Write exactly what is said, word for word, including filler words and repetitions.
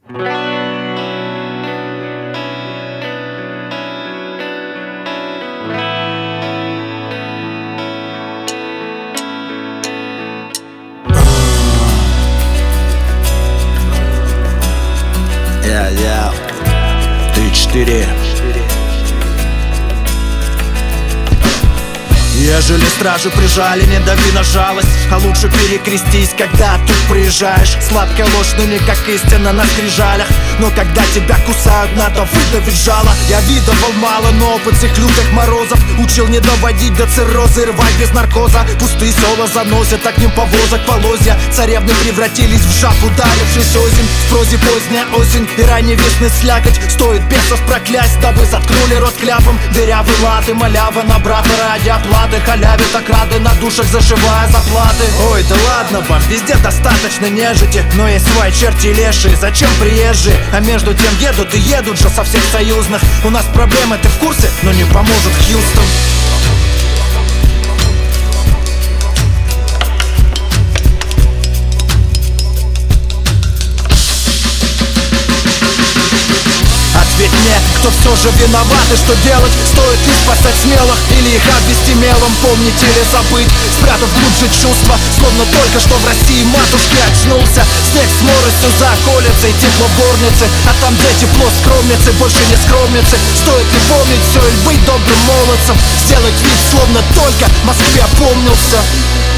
Я, я, три-четыре. Ежели стражи прижали, не дави на жалость, а лучше перекрестись, когда тут приезжаешь. Сладкая ложь, но не как истина на скрижалях. Но когда тебя кусают, надо выдавить жало. Я видывал мало, но опыт этих лютых морозов учил не доводить до цирроза и рвать без наркоза. Пустые села заносят огнем повозок полозья. Царевны превратились в жаб, ударившись озимь. В прозе поздняя осень и ранней весны слякоть. Стоит бесов проклясть, дабы заткнули рот кляпом. Дырявый латы, малява на брата ради оплаты. Халявят окрады на душах, зашивая заплаты. Ой, да ладно, баш, везде достаточно нежити, но есть свои черти лешие, зачем приезжие? А между тем едут и едут же со всех союзных. У нас проблемы, ты в курсе? Но не поможет Хьюстон. Ответь мне, кто все же виноват и что делать? Стоит ли спасать смелых или их обвести мелом? Помнить или забыть, спрятав глубже чувства. Словно только что в России матушки очнулся. Снег с моросью за околицей, тепло в горнице. А там где тепло скромницы, больше не скромницы. Стоит ли помнить все или быть добрым молодцем? Сделать вид, словно только в Москве опомнился.